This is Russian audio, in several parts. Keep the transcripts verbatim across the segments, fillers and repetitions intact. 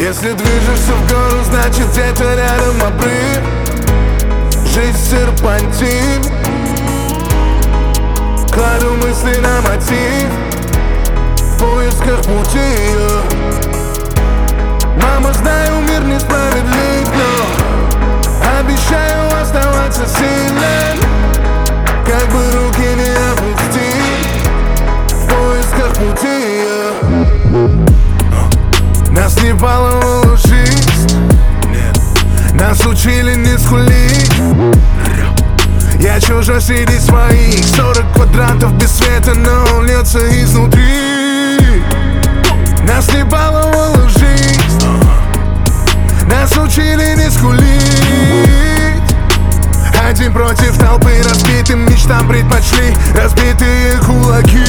Если движешься в гору, значит где-то рядом обрыв. Жизнь серпантин. Кладу мысли на мотив в поисках пути. Мама, знаю, мир несправедлив, но обещаю оставаться сильным. Как бы руки не опустить в поисках пути. Нас не баловала жизнь, нас учили не скулить. Я чужой среди своих. Сорок квадратов без света, но он льется изнутри. Нас не баловала жизнь, нас учили не скулить. Один против толпы, разбитым мечтам предпочли разбитые кулаки.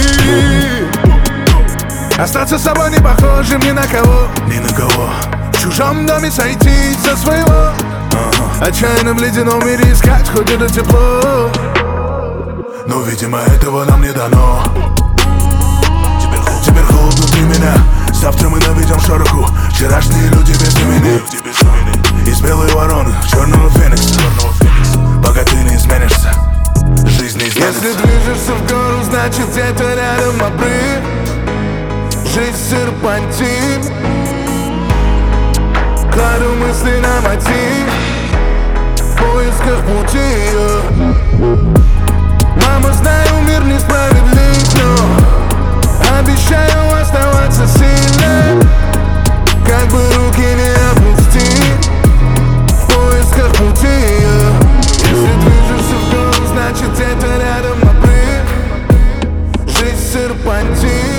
Остаться собой не похожим ни на кого, ни на кого. В чужом доме сойти со своего. uh-huh. Отчаянно в ледяном мире искать хоть это тепло. Но, видимо, этого нам не дано. Теперь, теперь холод внутри меня. Завтра мы наведем шороху. Вчерашние люди без имени. Из белой вороны, черного феникса. Пока ты не изменишься, жизнь не изменится. Если движешься в гору, значит где-то рядом обрыв. Жизнь серпантин. Кладу мысли на мотив в поисках пути. Мама, знаю, мир несправедлив, но обещаю оставаться сильным. Как бы руки не опустить в поисках пути. Если движешься в гору, значит где-то рядом обрыв. Жизнь серпантин.